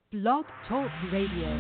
Blog Talk Radio.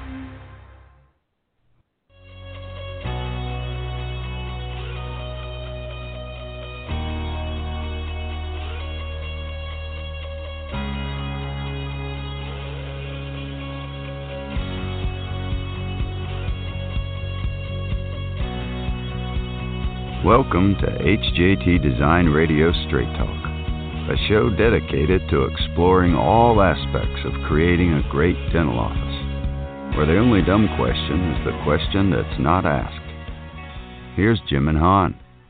Welcome to HJT Design Radio Straight Talk, a show dedicated to exploring all aspects of creating a great dental office, where the only dumb question is the question that's not asked. Here's Jim and Han.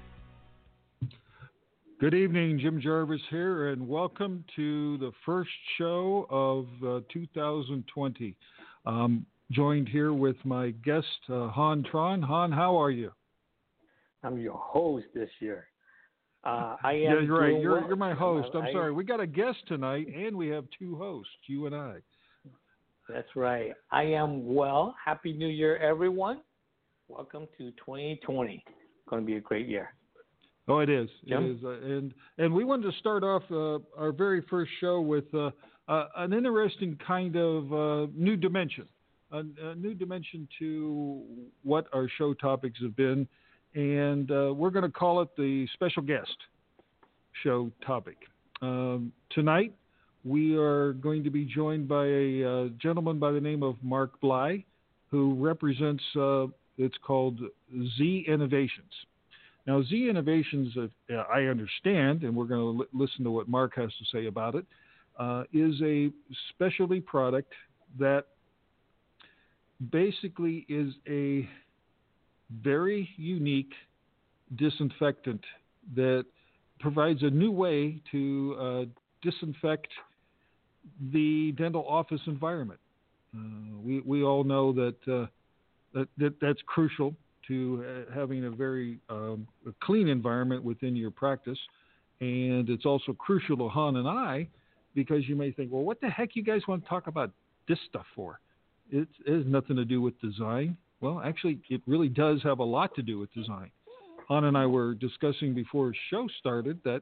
Good evening, Jim Jarvis here, and welcome to the first show of 2020. Joined here with my guest, Han Tron. Han, how are you? I'm your host this year. I am. Yeah, you're right. You're well. my host. I'm sorry. We got a guest tonight, and we have two hosts, you and I. That's right. I am well. Happy New Year, everyone. Welcome to 2020. Going to be a great year. Oh, it is. Jim? It is. And we wanted to start off our very first show with an interesting kind of new dimension, a new dimension to what our show topics have been. And we're going to call it the special guest show topic. Tonight, we are going to be joined by a gentleman by the name of Mark Bly, who represents, it's called Z Innovations. Now, Z Innovations, I understand, and we're going to listen to what Mark has to say about it, is a specialty product that basically is a very unique disinfectant that provides a new way to disinfect the dental office environment. We all know that that's crucial to having a very a clean environment within your practice, and it's also crucial to Han and I because you may think, well, what the heck you guys want to talk about this stuff for? It has nothing to do with design. Well, actually, it really does have a lot to do with design. Han and I were discussing before the show started that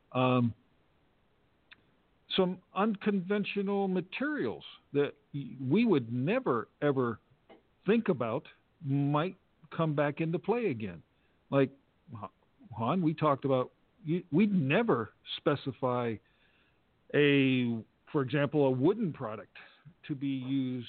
some unconventional materials that we would never, ever think about might come back into play again. Like, Han, we talked about, we'd never specify for example, a wooden product to be used,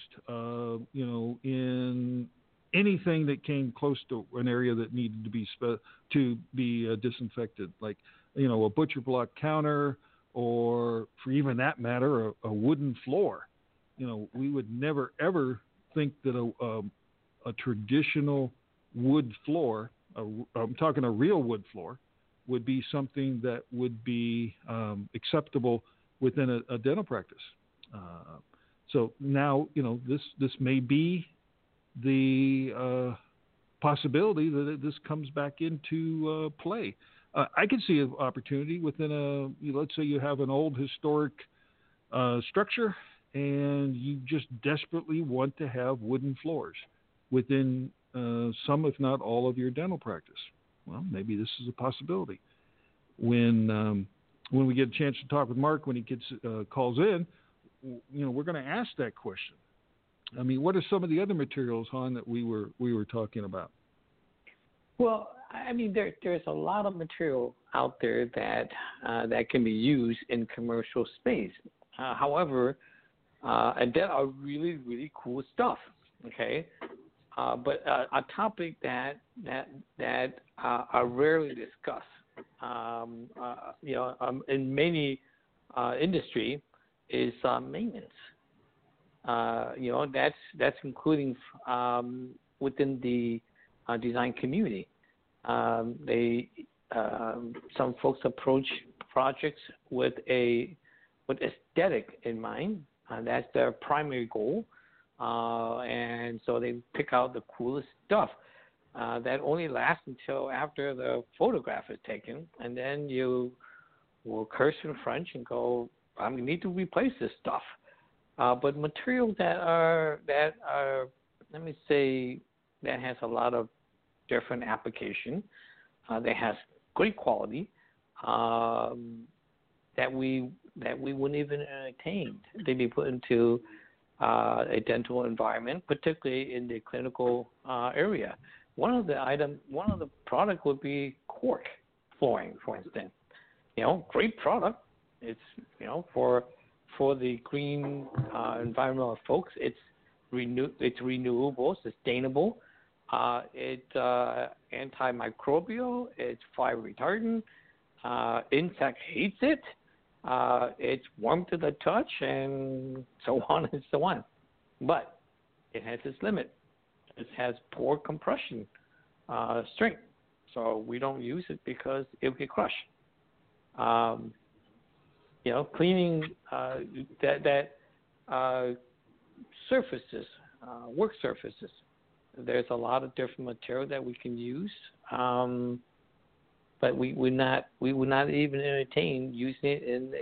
in anything that came close to an area that needed to be disinfected, like a butcher block counter, or for even that matter, a wooden floor. We would never ever think that a traditional wood floor, I'm talking a real wood floor, would be something that would be acceptable within a dental practice. So now this may be the possibility that this comes back into play. I can see an opportunity within let's say you have an old historic structure and you just desperately want to have wooden floors within some, if not all, of your dental practice. Well, maybe this is a possibility. When we get a chance to talk with Mark, when he calls in, we're going to ask that question. I mean, what are some of the other materials, Han, that we were talking about? Well, I mean, there's a lot of material out there that can be used in commercial space. However, and that are really, really cool stuff. Okay, but a topic that are rarely discussed, in many industry, is maintenance. That's including within the design community. Some folks approach projects with aesthetic in mind. That's their primary goal, and so they pick out the coolest stuff that only lasts until after the photograph is taken, and then you will curse in French and go, "I need to replace this stuff." But materials that are, let me say, that has a lot of different application, that has great quality, that we wouldn't even entertain. They be put into a dental environment, particularly in the clinical area. One of the product would be cork flooring, for instance. Great product. It's for the green environmental folks. It's renewable, sustainable. It's antimicrobial. It's fire retardant. Insect hates it. It's warm to the touch, and so on and so on. But it has its limit. It has poor compression strength, so we don't use it because it will get crushed. Cleaning surfaces, work surfaces. There's a lot of different material that we can use, but we would not even entertain using it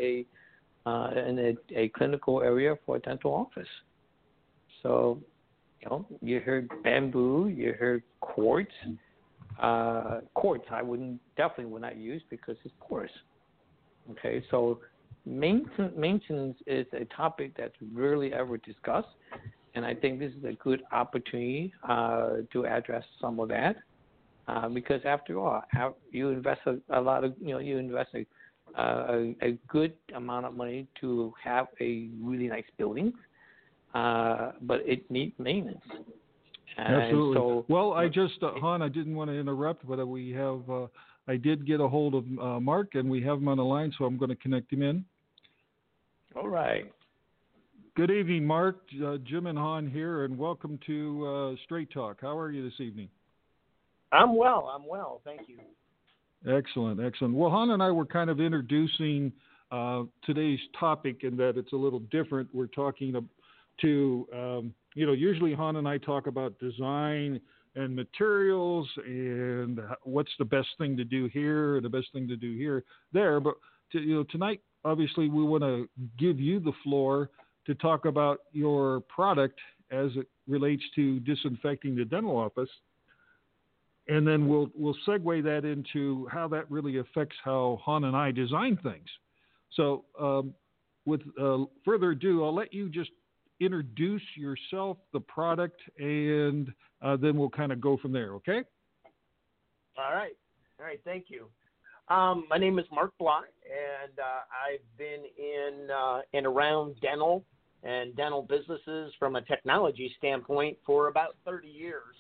in a clinical area for a dental office. So, you heard bamboo, you heard quartz. Quartz I definitely would not use because it's porous. Okay, so maintenance is a topic that's rarely ever discussed, and I think this is a good opportunity to address some of that, because after all, you invest you invest a good amount of money to have a really nice building, but it needs maintenance. Absolutely. So, well, I just, Han, I didn't want to interrupt, but we have, I did get a hold of Mark, and we have him on the line, so I'm going to connect him in. All right. Good evening, Mark. Jim and Han here, and welcome to Straight Talk. How are you this evening? I'm well. Thank you. Excellent. Well, Han and I were kind of introducing today's topic in that it's a little different. We're talking to usually Han and I talk about design and materials and what's the best thing to do here, the best thing to do there. But tonight, obviously, we want to give you the floor to talk about your product as it relates to disinfecting the dental office. And then we'll segue that into how that really affects how Han and I design things. So with further ado, I'll let you just introduce yourself, the product, and then we'll kind of go from there, okay? All right. Thank you. My name is Mark Block, and I've been in and around dental and dental businesses from a technology standpoint for about 30 years.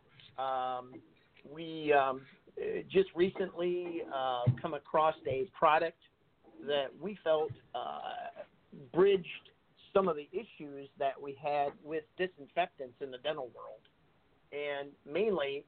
We just recently come across a product that we felt bridged some of the issues that we had with disinfectants in the dental world, and mainly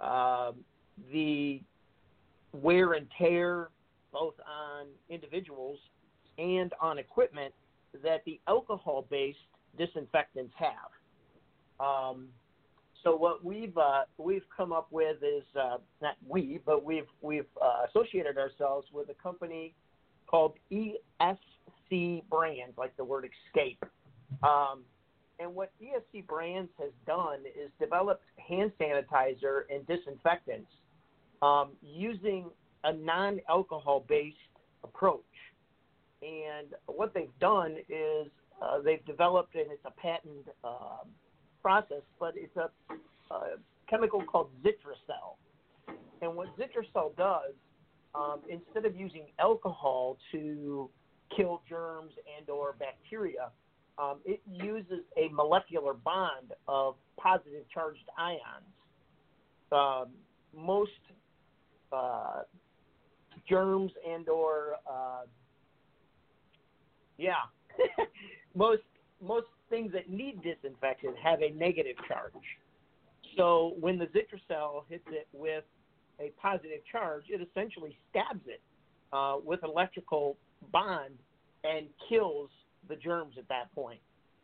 the wear and tear both on individuals and on equipment that the alcohol-based disinfectants have. So what we've come up with is not we, but we've associated ourselves with a company called ESC Brands, like the word escape. And what ESC Brands has done is developed hand sanitizer and disinfectants using a non-alcohol-based approach. And what they've done is they've developed, and it's a patent process, but it's a chemical called Zitrocell. And what Zitrocell does, instead of using alcohol to kill germs and or bacteria, it uses a molecular bond of positive charged ions. Most germs and or most things that need disinfectant have a negative charge. So when the Zitrocell hits it with a positive charge, it essentially stabs it with electrical bond and kills the germs at that point.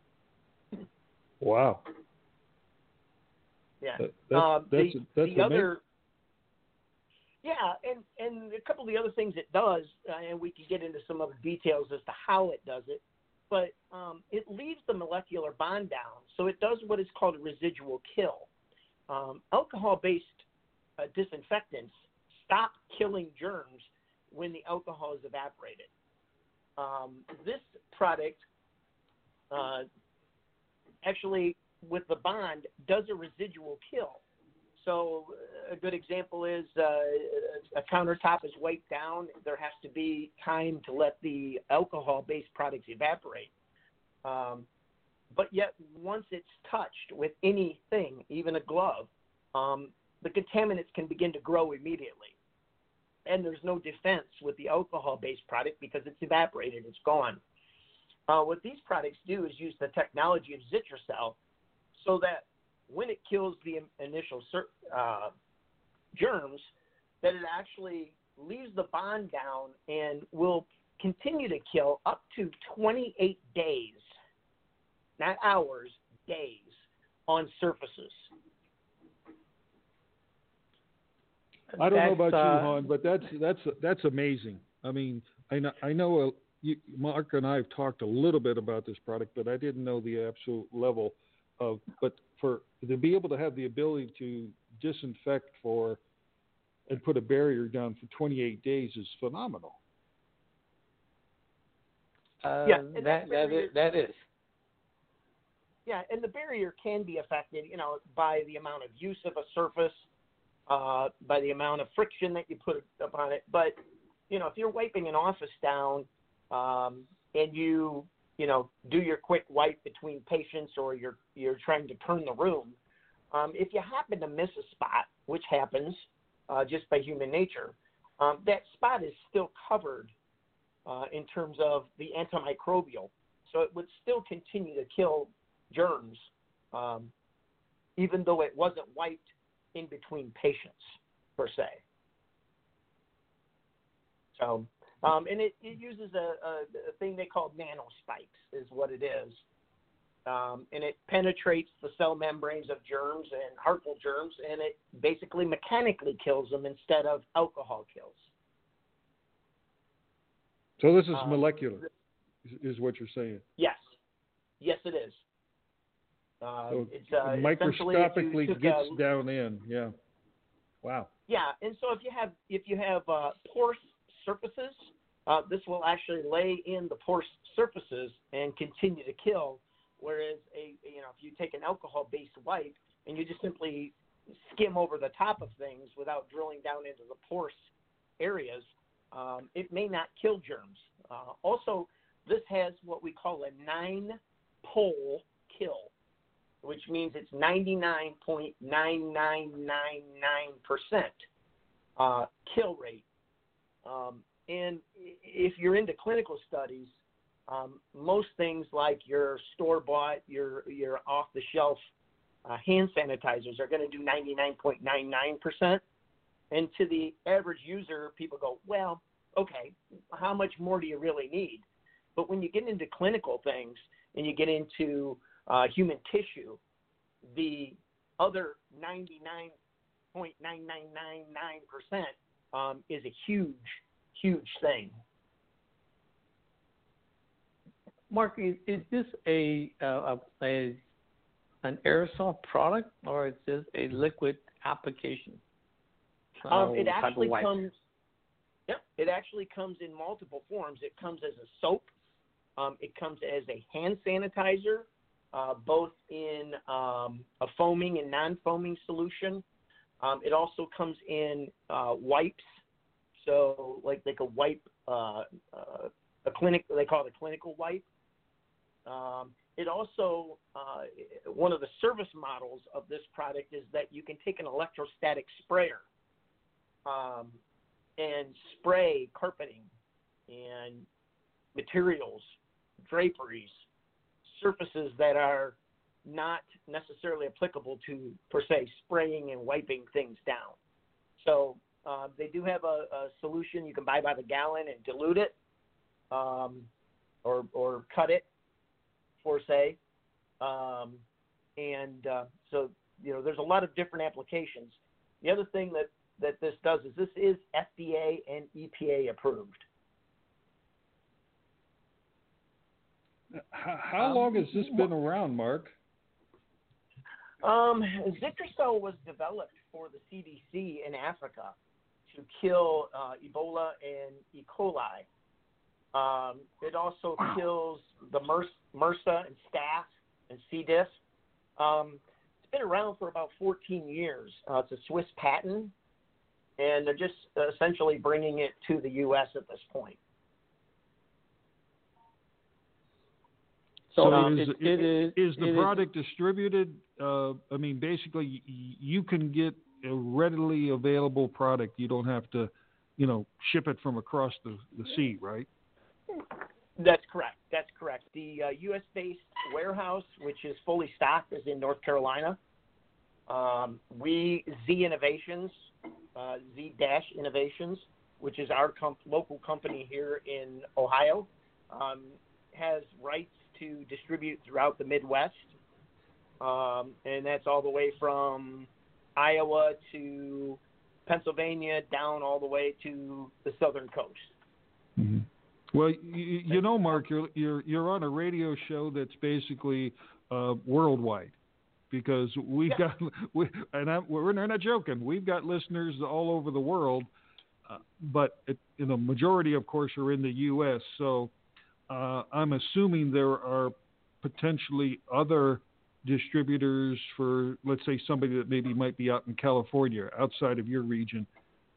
Wow. Yeah. That's the other. Yeah, and a couple of the other things it does, and we can get into some other details as to how it does it, but it leaves the molecular bond down, so it does what is called a residual kill. Alcohol-based disinfectants stop killing germs when the alcohol is evaporated. This product actually, with the bond, does a residual kill. So a good example is a countertop is wiped down. There has to be time to let the alcohol-based products evaporate. But yet, once it's touched with anything, even a glove, the contaminants can begin to grow immediately. And there's no defense with the alcohol-based product because it's evaporated, it's gone. What these products do is use the technology of Zitrocell so that when it kills the initial germs, that it actually leaves the bond down and will continue to kill up to 28 days, not hours, days, on surfaces. I don't know about you, Han, but that's amazing. I mean, I know Mark and I have talked a little bit about this product, but I didn't know the absolute level of. But to be able to have the ability to disinfect and put a barrier down for 28 days is phenomenal. That is. Yeah, and the barrier can be affected, by the amount of use of a surface, by the amount of friction that you put upon it. But, if you're wiping an office down and you do your quick wipe between patients or you're trying to turn the room, if you happen to miss a spot, which happens just by human nature, that spot is still covered in terms of the antimicrobial. So it would still continue to kill germs, even though it wasn't wiped in between patients, per se. So, and it uses a thing they call nanospikes, is what it is. And it penetrates the cell membranes of germs and harmful germs, and it basically mechanically kills them instead of alcohol kills. So this is molecular, is what you're saying? Yes. Yes, it is. So it's microscopically gets down in, yeah. Wow. Yeah, and so if you have porous surfaces, this will actually lay in the porous surfaces and continue to kill. Whereas if you take an alcohol-based wipe and you just simply skim over the top of things without drilling down into the porous areas, it may not kill germs. Also, this has what we call a 9-pole kill, which means it's 99.9999% kill rate. And if you're into clinical studies, most things like your store-bought, your off-the-shelf hand sanitizers are going to do 99.99%. And to the average user, people go, well, okay, how much more do you really need? But when you get into clinical things and you get into human tissue, the other 99.9999% is a huge, huge thing. Mark, is this an aerosol product, or is this a liquid application? It actually comes. Yep, it actually comes in multiple forms. It comes as a soap. It comes as a hand sanitizer, both in a foaming and non-foaming solution. It also comes in wipes. So, like they could wipe a clinic. They call it a clinical wipe. It also, one of the service models of this product is that you can take an electrostatic sprayer and spray carpeting and materials, draperies, surfaces that are not necessarily applicable to, per se, spraying and wiping things down. So they do have a solution you can buy by the gallon and dilute it or cut it, per se. So, there's a lot of different applications. The other thing that this does is this is FDA and EPA approved. How long has this been around, Mark? Zitrocell was developed for the CDC in Africa to kill Ebola and E. coli. It also kills the MRSA and staph and C. diff. It's been around for about 14 years. It's a Swiss patent, and they're just essentially bringing it to the U.S. at this point. So is the product distributed? I mean, basically, you can get a readily available product. You don't have to, ship it from across the sea, right? That's correct. The U.S.-based warehouse, which is fully stocked, is in North Carolina. Z Innovations, Z-Innovations, which is our local company here in Ohio, has rights to distribute throughout the Midwest, and that's all the way from Iowa to Pennsylvania down all the way to the southern coast. Mm-hmm. Well, Mark, you're on a radio show that's basically worldwide, because we're not joking. We've got listeners all over the world, but the majority, of course, are in the U.S. So I'm assuming there are potentially other distributors for, let's say, somebody that maybe might be out in California, outside of your region.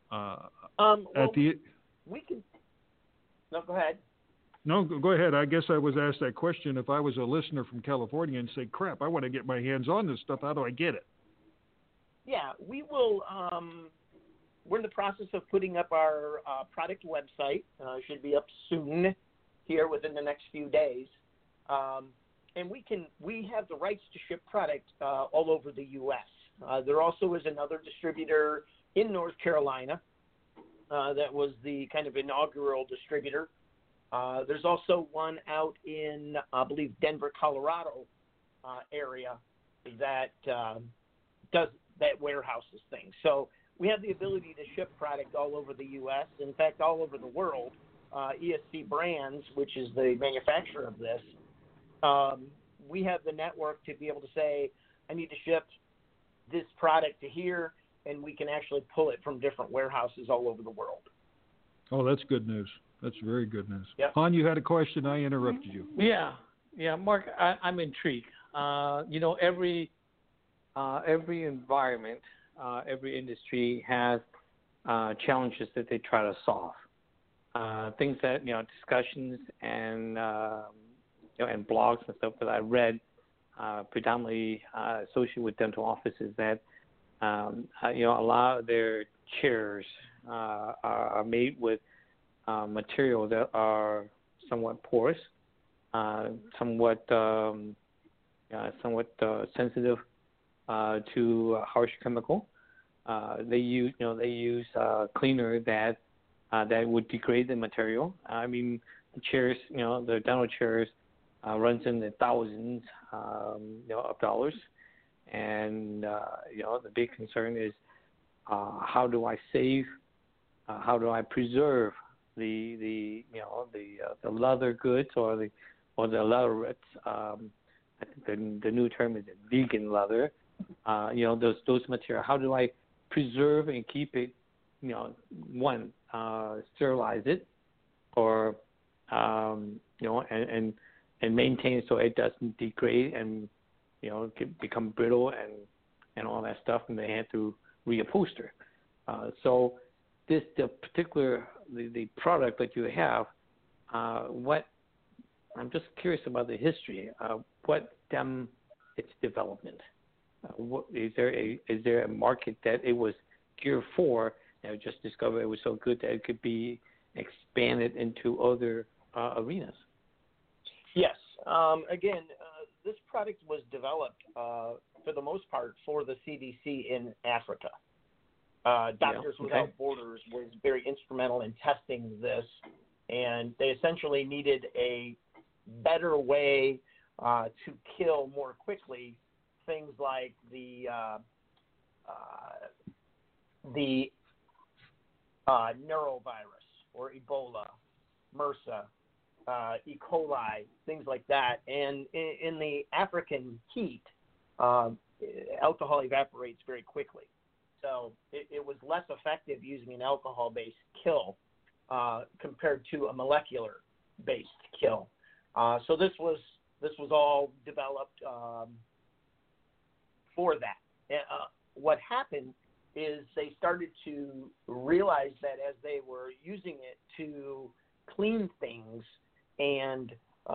We can. No, go ahead. No, go ahead. I guess I was asked that question. If I was a listener from California and say, crap, I want to get my hands on this stuff, how do I get it? Yeah, we will. We're in the process of putting up our product website. Should be up soon, here within the next few days. And we have the rights to ship product all over the U.S. There also is another distributor in North Carolina that was the kind of inaugural distributor. There's also one out in, I believe, Denver, Colorado area that warehouses things. So we have the ability to ship product all over the U.S., in fact, all over the world. ESC Brands, which is the manufacturer of this, we have the network to be able to say, I need to ship this product to here, and we can actually pull it from different warehouses all over the world. Oh, that's good news. That's very good news. Yep. Han, you had a question. I interrupted you. Yeah, Mark, I'm intrigued. Every environment, every industry has challenges that they try to solve. Things that discussions and and blogs and stuff that I read, predominantly associated with dental offices, that a lot of their chairs are made with material that are somewhat porous, somewhat sensitive to harsh chemical. They use cleaner that would degrade the material. I mean, the chairs, the dental chairs, runs in the thousands, of dollars, and the big concern is how do I save, how do I preserve the leather goods or the leatherettes. I think the new term is vegan leather. Those material. How do I preserve and keep it? Sterilize it, or and maintain it so it doesn't degrade and become brittle and all that stuff, and they have to reupholster. So the product that you have, I'm just curious about the history. What its development? Is there a market that it was geared for? Just discovered it was so good that it could be expanded into other arenas. Yes. Again, this product was developed for the most part for the CDC in Africa. Doctors Without Borders was very instrumental in testing this, and they essentially needed a better way to kill more quickly things like the neurovirus or Ebola, MRSA, E. coli, things like that. And in the African heat, alcohol evaporates very quickly. So it was less effective using an alcohol-based kill compared to a molecular-based kill. So this was this was all developed for that. What happened is they started to realize that as they were using it to clean things and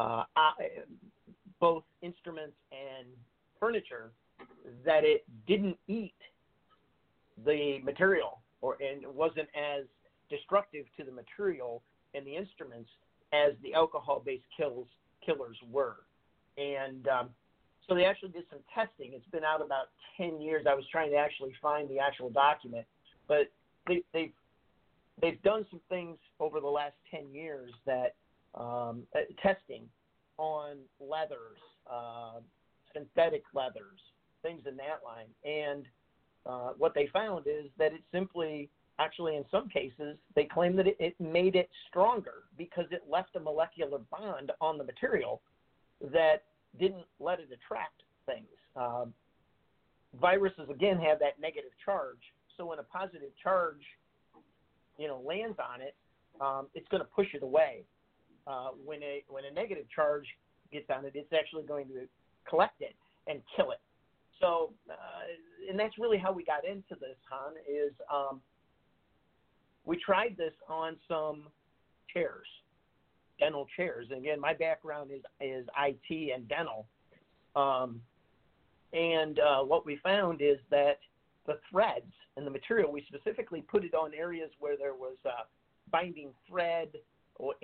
both instruments and furniture, that it didn't eat the material and it wasn't as destructive to the material and the instruments as the alcohol-based killers were. And so they actually did some testing. It's been out about 10 years. I was trying to actually find the actual document, but they've done some things over the last 10 years that testing on leathers, synthetic leathers, things in that line. And what they found is that it simply, actually in some cases, they claim that it made it stronger because it left a molecular bond on the material that didn't let it attract things. Viruses, again, have that negative charge. So when a positive charge, lands on it, it's going to push it away. When a negative charge gets on it, it's actually going to collect it and kill it. So, and that's really how we got into this, Han, is we tried this on some chairs, dental chairs. And again, my background is IT and dental. And what we found is that the threads and the material, we specifically put it on areas where there was binding thread or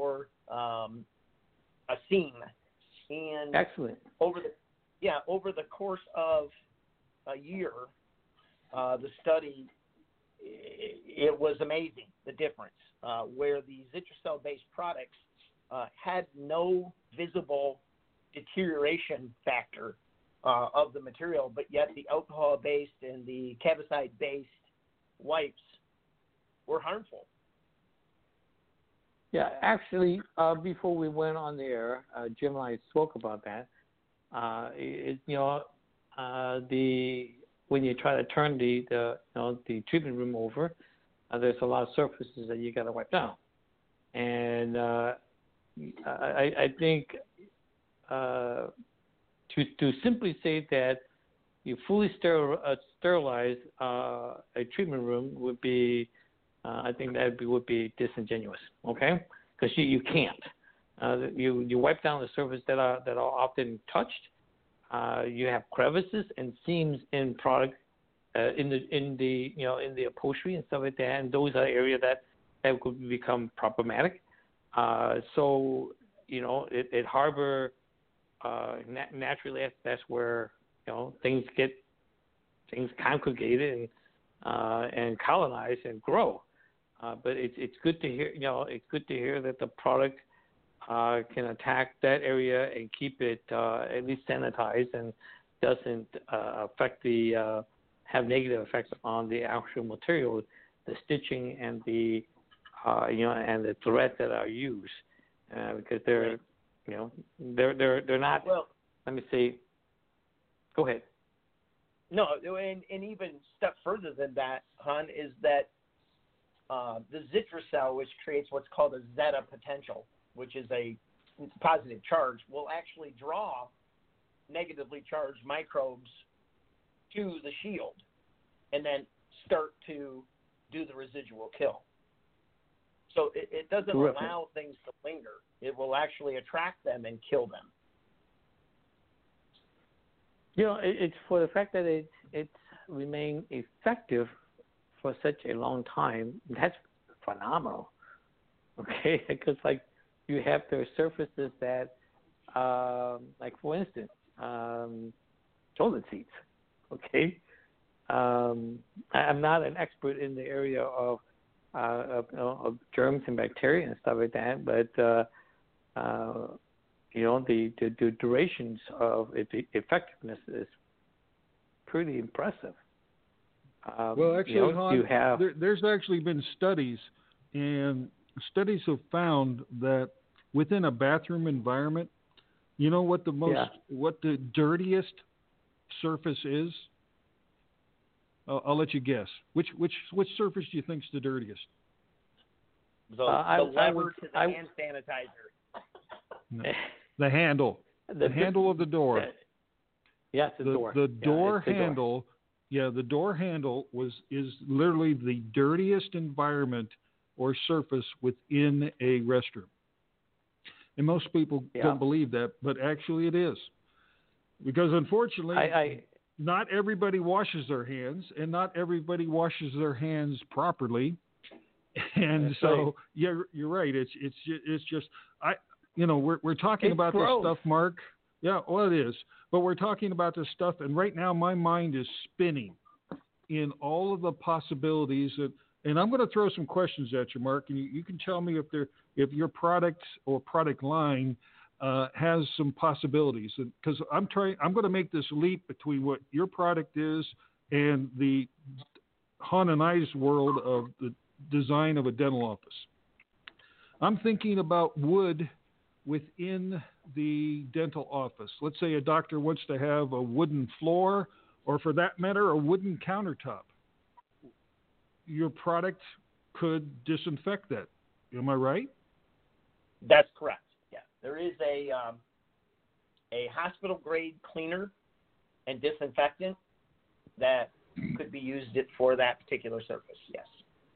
a seam. And excellent. Over the course of a year, the study, it was amazing, the difference, where the Zitrocell-based products had no visible deterioration factor of the material, but yet the alcohol-based and the Cavicide-based wipes were harmful. Yeah, actually, before we went on the air, Jim and I spoke about that. When you try to turn the treatment room over, there's a lot of surfaces that you got to wipe down, and I think to simply say that you fully sterilize a treatment room would be, I think that would be disingenuous. Okay, because you can't. You wipe down the surfaces that are often touched. You have crevices and seams in product in the upholstery and stuff like that, and those are areas that could become problematic. So it harbor naturally. That's where things congregated and colonize and grow. But it's good to hear. It's good to hear that the product can attack that area and keep it at least sanitized and doesn't have negative effects on the actual material, the stitching and the and the thread that are used, because they're not. Well, let me see. Go ahead. No, and even step further than that, Han, is that the Zitrocell, which creates what's called a zeta potential, which is a positive charge, will actually draw negatively charged microbes to the shield and then start to do the residual kill. So it doesn't allow things to linger. It will actually attract them and kill them. It's for the fact that it's remained effective for such a long time. That's phenomenal. Okay, because you have the surfaces that, for instance, toilet seats. Okay, I'm not an expert in the area of germs and bacteria and stuff like that, but the durations of the effectiveness is pretty impressive. Well, actually, Han, there's actually been studies, and studies have found that within a bathroom environment, what the dirtiest surface is? I'll let you guess. Which surface do you think is the dirtiest? The lever to the hand sanitizer. No. The handle. The handle of the door. Yes, the door. The door handle. Yeah, the door handle is literally the dirtiest environment or surface within a restroom. And most people don't believe that, but actually it is. Because unfortunately, not everybody washes their hands, and not everybody washes their hands properly. And That's so, right. you're right. It's just we're talking about this stuff, Mark. Yeah, well, it is. But we're talking about this stuff, and right now my mind is spinning in all of the possibilities and I'm going to throw some questions at you, Mark, and you can tell me if your product or product line has some possibilities. Because I'm going to make this leap between what your product is and the Han and I's world of the design of a dental office. I'm thinking about wood within the dental office. Let's say a doctor wants to have a wooden floor, or for that matter, a wooden countertop. Your product could disinfect that. Am I right? That's correct. Yeah, there is a hospital grade cleaner and disinfectant that could be used for that particular surface. Yes.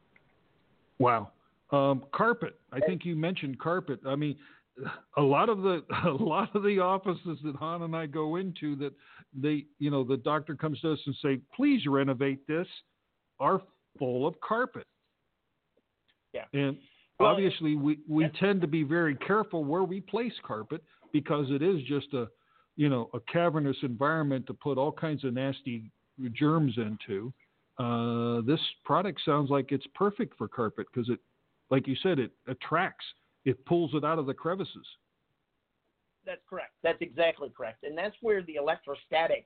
Wow. Carpet. I think you mentioned carpet. I mean, a lot of the offices that Han and I go into that the doctor comes to us and say, please renovate this, are full of carpet. Yeah. And obviously we tend to be very careful where we place carpet because it is just a cavernous environment to put all kinds of nasty germs into. This product sounds like it's perfect for carpet because it, like you said, it attracts. It pulls it out of the crevices. That's correct. That's exactly correct. And that's where the electrostatic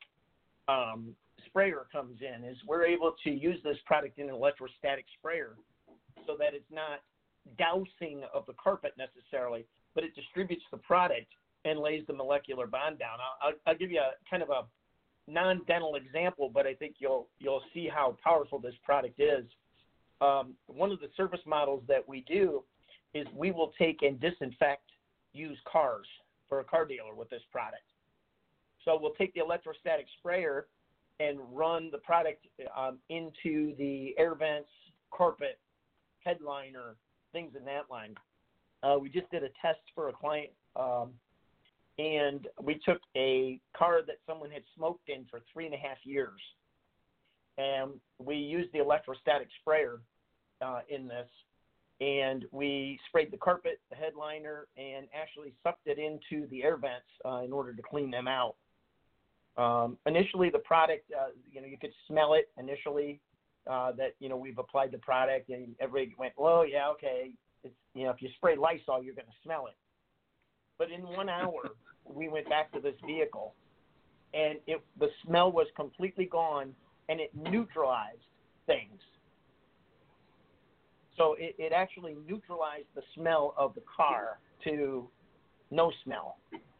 sprayer comes in, is we're able to use this product in an electrostatic sprayer so that it's not dousing of the carpet necessarily, but it distributes the product and lays the molecular bond down. I'll give you a kind of a non-dental example, but I think you'll see how powerful this product is. One of the service models that we do is we will take and disinfect used cars for a car dealer with this product. So we'll take the electrostatic sprayer and run the product into the air vents, carpet, headliner, things in that line. We just did a test for a client, and we took a car that someone had smoked in for 3.5 years, and we used the electrostatic sprayer in this, and we sprayed the carpet, the headliner, and actually sucked it into the air vents in order to clean them out. Initially, the product, you could smell it initially that, we've applied the product, and everybody went, well, yeah, okay. It's, if you spray Lysol, you're going to smell it. But in 1 hour, we went back to this vehicle, and the smell was completely gone, and it neutralized things. So it actually neutralized the smell of the car to no smell.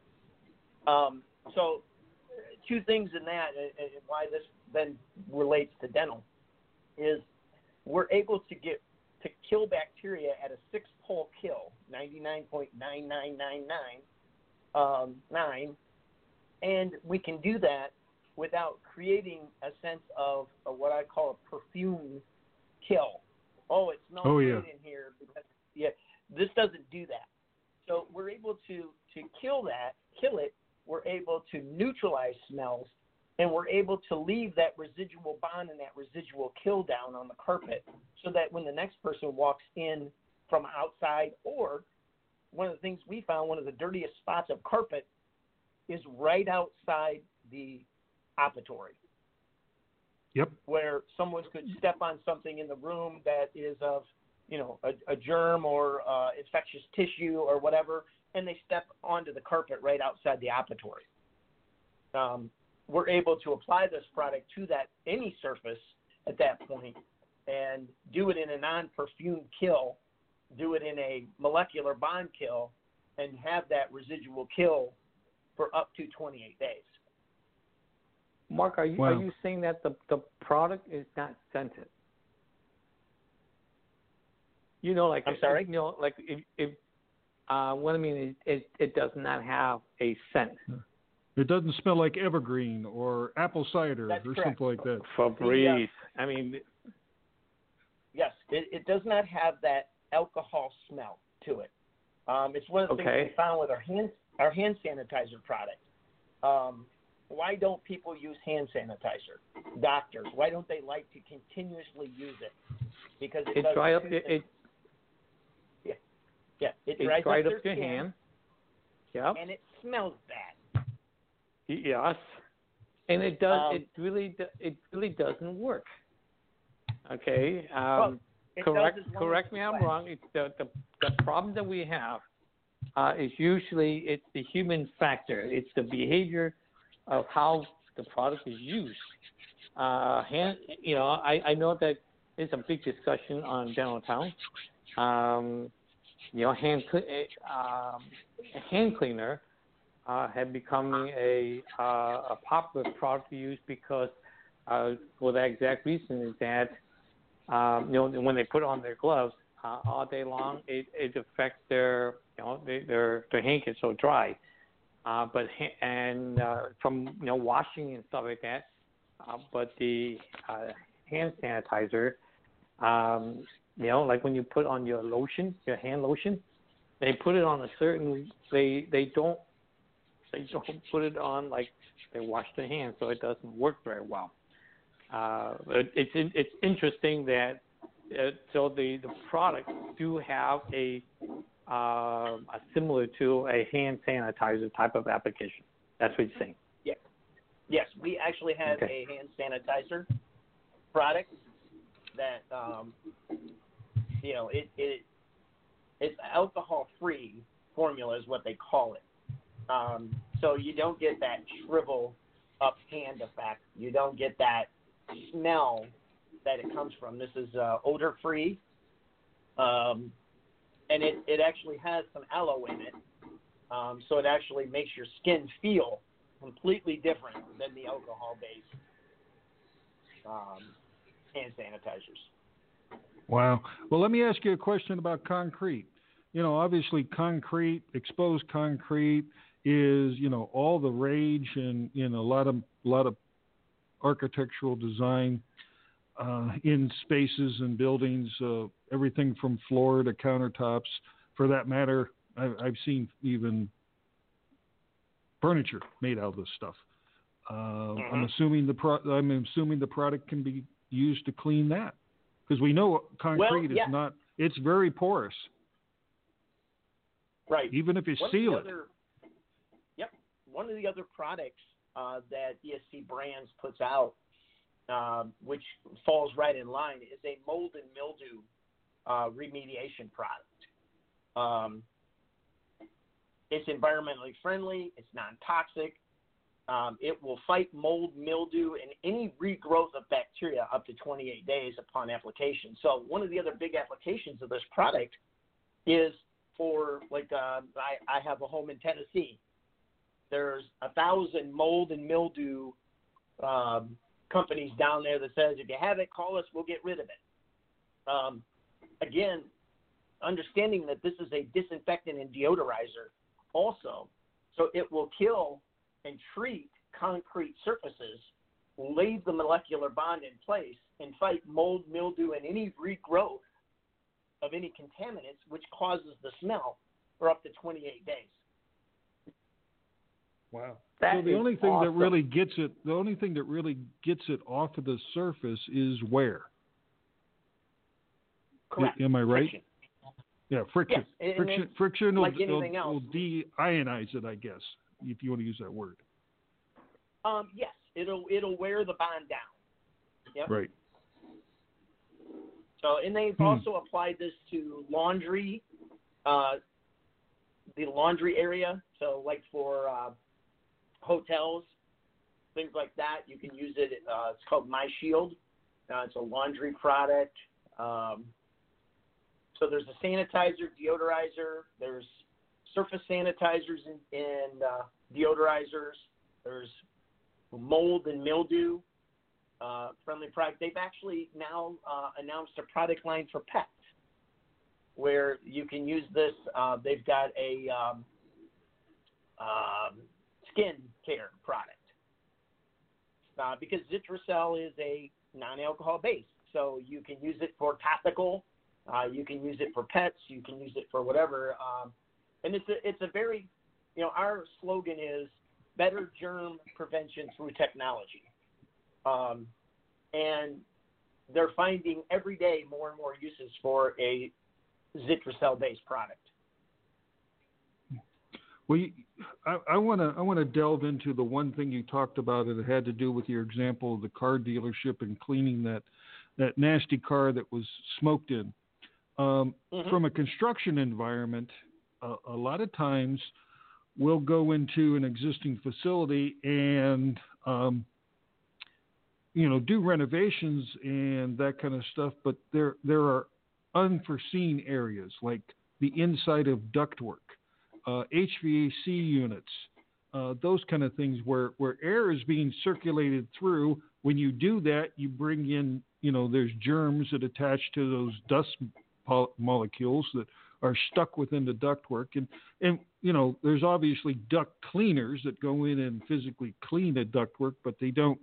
So two things in that, and why this then relates to dental, is we're able to kill bacteria at a 6-pole kill, 99.99999, and we can do that without creating a sense of what I call a perfume kill. Oh, it smells good in here. This doesn't do that. So we're able to kill it. We're able to neutralize smells, and we're able to leave that residual bond and that residual kill down on the carpet so that when the next person walks in from outside, or one of the things we found, one of the dirtiest spots of carpet is right outside the operatory. Yep. Where someone could step on something in the room that is of, a germ or infectious tissue or whatever, and they step onto the carpet right outside the operatory. We're able to apply this product to any surface at that point and do it in a non-perfume kill, do it in a molecular bond kill, and have that residual kill for up to 28 days. Mark, are you saying that the product is not scented? I'm sorry? Like if what I mean is it does not have a scent. It doesn't smell like evergreen or apple cider That's or correct. something like that. Febreze. I mean, yes, it does not have that alcohol smell to it. It's one of the things we found with our hand sanitizer product. Why don't people use hand sanitizer? Doctors, why don't they like to continuously use it? Because it does dries up it dries up up your hand. Yep. And it smells bad. Yes. And it does. It really doesn't work. Okay. Correct me. I'm wrong. It's the problem that we have is usually it's the human factor. It's the behavior of how the product is used. I know that it's a big discussion on Dental Town. Hand cleaner had become a popular product to use because for that exact reason is that when they put on their gloves all day long, it affects their hand gets so dry. From washing and stuff like that. But the hand sanitizer, like when you put on your lotion, your hand lotion, they put it on a certain. They don't put it on like they wash their hands, so it doesn't work very well. It's interesting that so the products do have a similar to a hand sanitizer type of application. That's what you're saying. Yeah. Yes, we actually have a hand sanitizer product that it's alcohol-free formula is what they call it. So you don't get that shrivel up hand effect. You don't get that smell that it comes from. This is odor-free. And it actually has some aloe in it, so it actually makes your skin feel completely different than the alcohol-based hand sanitizers. Wow. Well, let me ask you a question about concrete. Obviously, exposed concrete is all the rage and a lot of architectural design in spaces and buildings, everything from floor to countertops. For that matter, I've seen even furniture made out of this stuff. I'm assuming the product can be used to clean that, because we know concrete is not. It's very porous. Right. Even if you seal it. Yep. One of the other products that ESC Brands puts out, which falls right in line, is a mold and mildew remediation product. It's environmentally friendly. It's non-toxic. It will fight mold, mildew, and any regrowth of bacteria up to 28 days upon application. So one of the other big applications of this product is for, I have a home in Tennessee. There's 1,000 mold and mildew companies down there that says, if you have it, call us, we'll get rid of it. Again, understanding that this is a disinfectant and deodorizer also, so it will kill and treat concrete surfaces, leave the molecular bond in place, and fight mold, mildew, and any regrowth of any contaminants, which causes the smell for up to 28 days. Wow. So the only thing that really gets it off of the surface is where? Correct. Am I right? Friction. Yeah, friction. Yes. Friction like will de-ionize it, I guess, if you want to use that word. Yes, it'll wear the bond down. Yep. Right. So, and they've also applied this to laundry, the laundry area. So, like for hotels, things like that, you can use it. It's called My Shield. It's a laundry product. So there's a sanitizer, deodorizer. There's surface sanitizers and deodorizers. There's mold and mildew friendly product. They've actually now announced a product line for pets. where you can use this. They've got a skin care product because Zitrocel is a non-alcohol base, so you can use it for topical, you can use it for pets, you can use it for whatever, and it's a very, our slogan is better germ prevention through technology, and they're finding every day more and more uses for a Zitrocel-based product. Well, I want to delve into the one thing you talked about. It had to do with your example of the car dealership and cleaning that nasty car that was smoked in. From a construction environment, a lot of times we'll go into an existing facility and do renovations and that kind of stuff, but there are unforeseen areas like the inside of ductwork, HVAC units, those kind of things where air is being circulated through. When you do that, you bring in, there's germs that attach to those dust molecules that are stuck within the ductwork. And there's obviously duct cleaners that go in and physically clean the ductwork, but they don't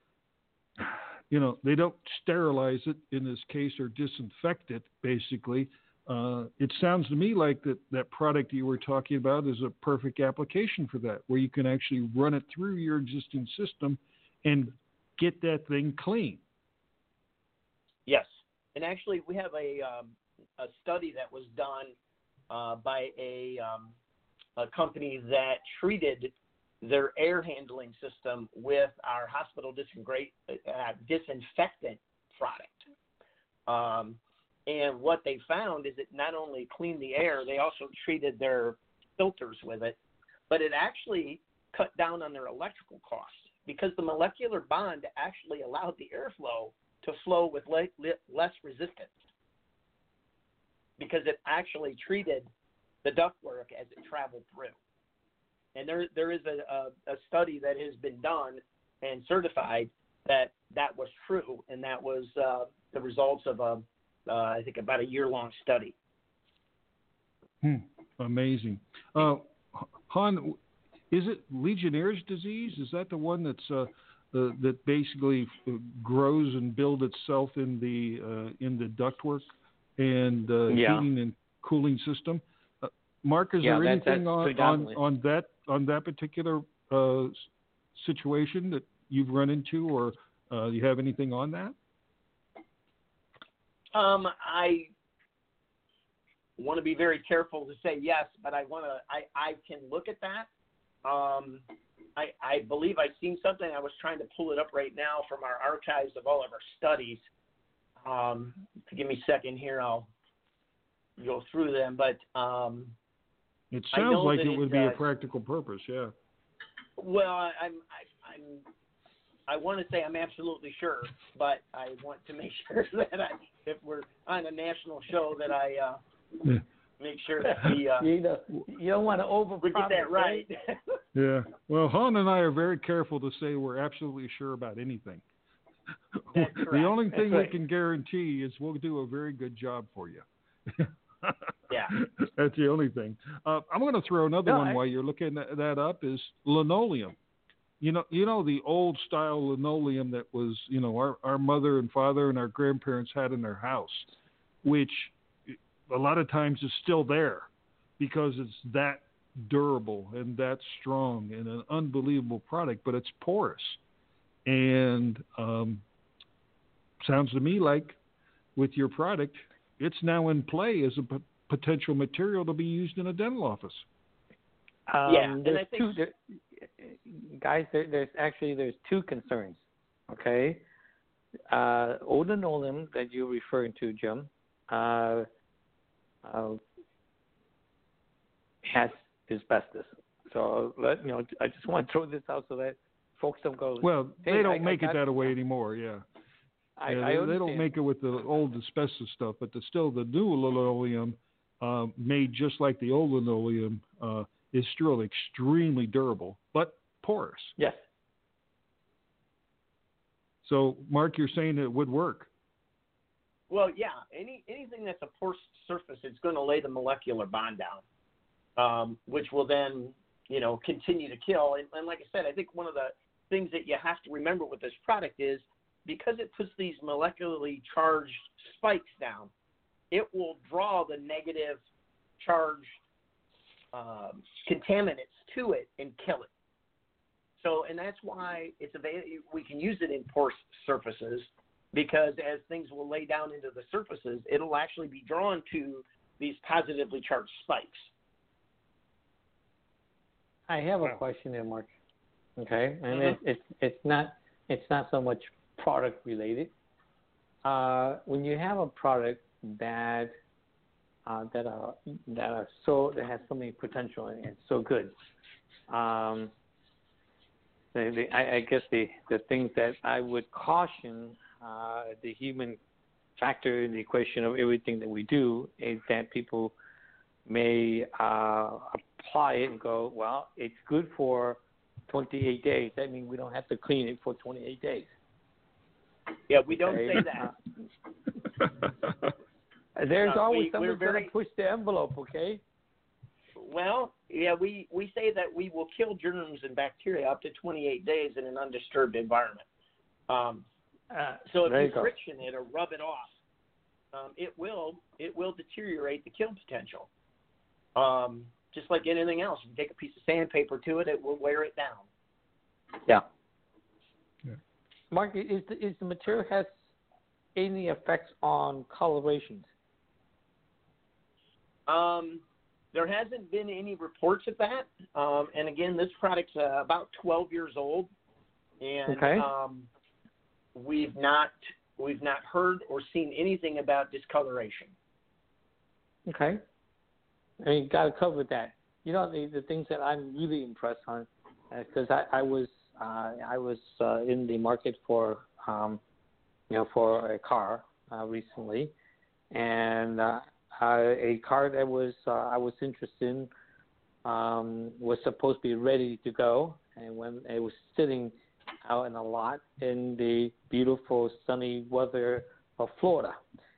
sterilize it in this case or disinfect it, basically. It sounds to me like that product you were talking about is a perfect application for that, where you can actually run it through your existing system and get that thing clean. Yes. And actually, we have a study that was done by a company that treated their air handling system with our hospital disinfectant product. And what they found is it not only cleaned the air, they also treated their filters with it, but it actually cut down on their electrical costs because the molecular bond actually allowed the airflow to flow with less resistance because it actually treated the ductwork as it traveled through. And there is a study that has been done and certified that was true, and that was the results of I think about a year-long study. Amazing. Han, is it Legionnaire's disease? Is that the one that's that basically grows and builds itself in the ductwork and heating and cooling system? Mark, is there anything on that particular situation that you've run into, or you have anything on that? I want to be very careful to say yes, but I can look at that. I believe I've seen something. I was trying to pull it up right now from our archives of all of our studies. Give me a second here. I'll go through them, but it sounds like it would be a practical purpose. Yeah. Well, I want to say I'm absolutely sure, but I want to make sure that if we're on a national show, that I make sure that we you don't want to overpromise. Get that right. Yeah. Well, Han and I are very careful to say we're absolutely sure about anything. That's correct. The only thing we can guarantee is we'll do a very good job for you. Yeah. That's the only thing. I'm going to throw another one while you're looking that up is linoleum. You know the old style linoleum that was, our mother and father and our grandparents had in their house, which a lot of times is still there because it's that durable and that strong and an unbelievable product, but it's porous. And sounds to me like with your product, it's now in play as a potential material to be used in a dental office. There's there's two concerns. Okay, old linoleum that you're referring to, Jim, has asbestos. So I just want to throw this out so that folks don't go. Well, they don't make it that way anymore. Yeah. They don't make it with the old asbestos stuff, but still the new linoleum made just like the old linoleum is still extremely durable, but porous. Yes. So, Mark, you're saying it would work? Well, yeah, anything that's a porous surface, it's going to lay the molecular bond down, which will then, continue to kill. And like I said, I think one of the things that you have to remember with this product is because it puts these molecularly charged spikes down, it will draw the negative charged contaminants to it and kill it. So, and that's why we can use it in porous surfaces, because as things will lay down into the surfaces, it'll actually be drawn to these positively charged spikes. I have a question there, Mark. Okay, and it's not so much product related. When you have a product that has so many potential and it's so good, I guess the things that I would caution the human factor in the equation of everything that we do is that people may apply it and go, well, it's good for 28 days. That means we don't have to clean it for 28 days. Yeah, we don't say that. There's always somebody going to push the envelope, okay? Well, yeah, we say that we will kill germs and bacteria up to 28 days in an undisturbed environment. So if you friction it or rub it off, it will deteriorate the kill potential. Just like anything else, if you take a piece of sandpaper to it, it will wear it down. Yeah. Mark, is the material has any effects on colorations? There hasn't been any reports of that. And again, this product's about 12 years old, and we've not heard or seen anything about discoloration. Okay. And you got to cover that. The things that I'm really impressed on, because I was in the market for for a car recently, and a car that I was interested in was supposed to be ready to go, and when it was sitting out in a lot in the beautiful sunny weather of Florida.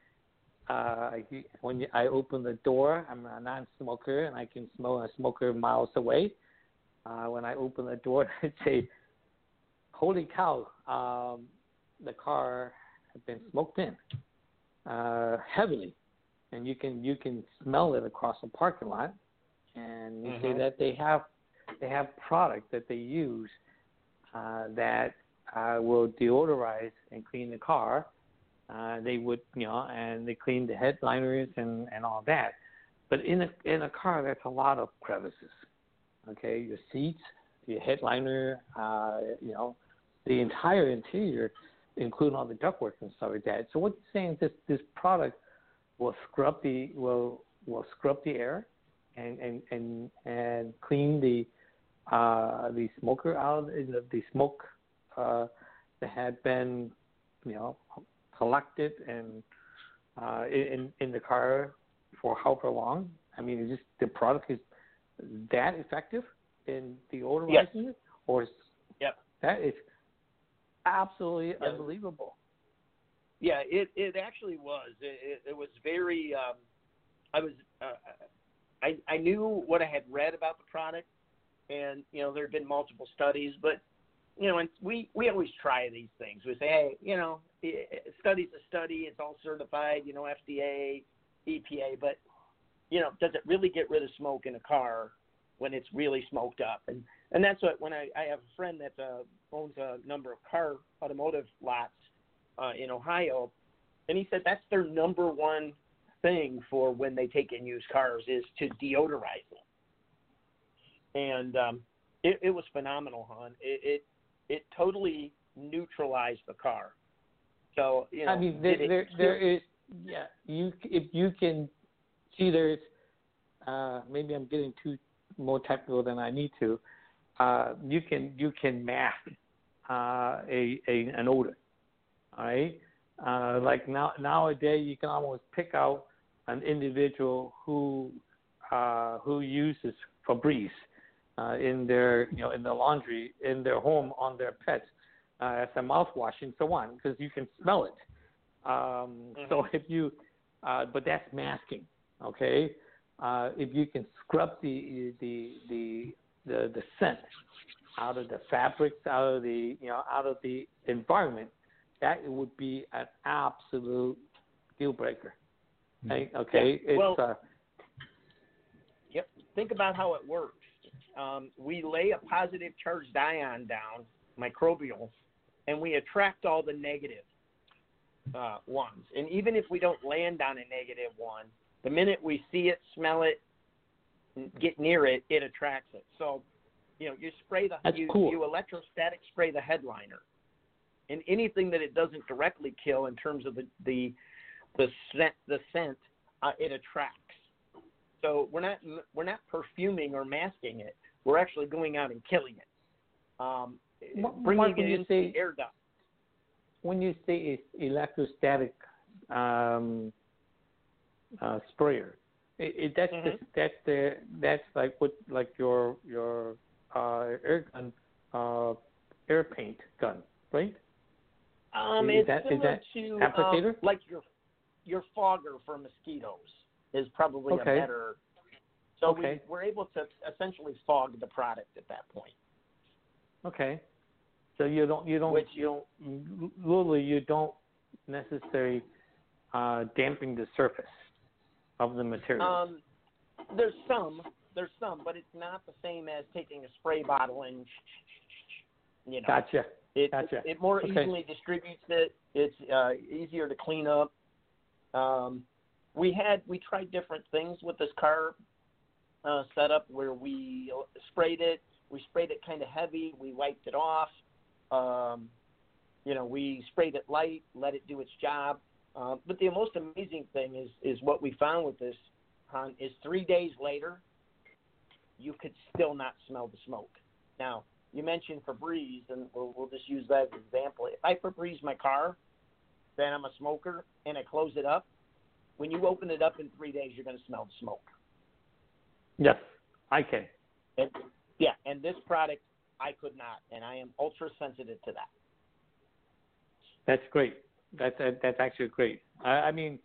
When I open the door, I'm a non-smoker, and I can smell a smoker miles away. When I open the door, I'd say, holy cow, the car had been smoked in heavily. And you can smell it across the parking lot. And you say that they have product that they use that will deodorize and clean the car. They would, and they clean the headliners and all that. But in a car, that's a lot of crevices. Okay, your seats, your headliner, the entire interior, including all the ductwork and stuff like that. So what you're saying is this product will scrub the air and clean the smoker out, the smoke that had been collected and in the car for however long. I mean, is the product is that effective in deodorizing it, or that is absolutely unbelievable. Yeah, it actually was. It was very. I knew what I had read about the product, and there had been multiple studies, but and we always try these things. We say, hey, study's a study. It's all certified, FDA, EPA, but does it really get rid of smoke in a car when it's really smoked up? And that's what when I have a friend that owns a number of automotive lots in Ohio, and he said that's their number one thing for when they take in used cars is to deodorize them. And it was phenomenal, hon. It totally neutralized the car. So I mean, there is if you can see, there's maybe I'm getting too more technical than I need to. You can mask an odor. All right, like nowadays you can almost pick out an individual who uses Febreze in their in the laundry in their home on their pets as a mouthwash and so on, because you can smell it. So if you, but that's masking, okay? If you can scrub the scent out of the fabrics, out of the environment, that would be an absolute deal breaker. Okay, yeah. Yep. Think about how it works. We lay a positive charged ion down, microbial, and we attract all the negative ones. And even if we don't land on a negative one, the minute we see it, smell it, get near it, it attracts it. So, you spray you electrostatic spray the headliner, and anything that it doesn't directly kill in terms of the scent, it attracts. So we're not perfuming or masking it. We're actually going out and killing it, bringing it into the air duct. When you say it's electrostatic sprayer, that's like what your air gun, air paint gun, right? It's similar to applicator? Like your fogger for mosquitoes is probably a better. So we're able to essentially fog the product at that point. Okay. So you don't necessarily dampen the surface of the material. There's some, but it's not the same as taking a spray bottle and Gotcha. It more easily distributes it. It's easier to clean up. We tried different things with this car setup where we sprayed it. We sprayed it kind of heavy. We wiped it off. We sprayed it light, let it do its job. But the most amazing thing is what we found with this, Han, is 3 days later, you could still not smell the smoke. Now, you mentioned Febreze, and we'll just use that as an example. If I Febreze my car, then I'm a smoker, and I close it up, when you open it up in 3 days, you're going to smell the smoke. Yes, I can. And this product, I could not, and I am ultra sensitive to that. That's great. That's actually great. I mean,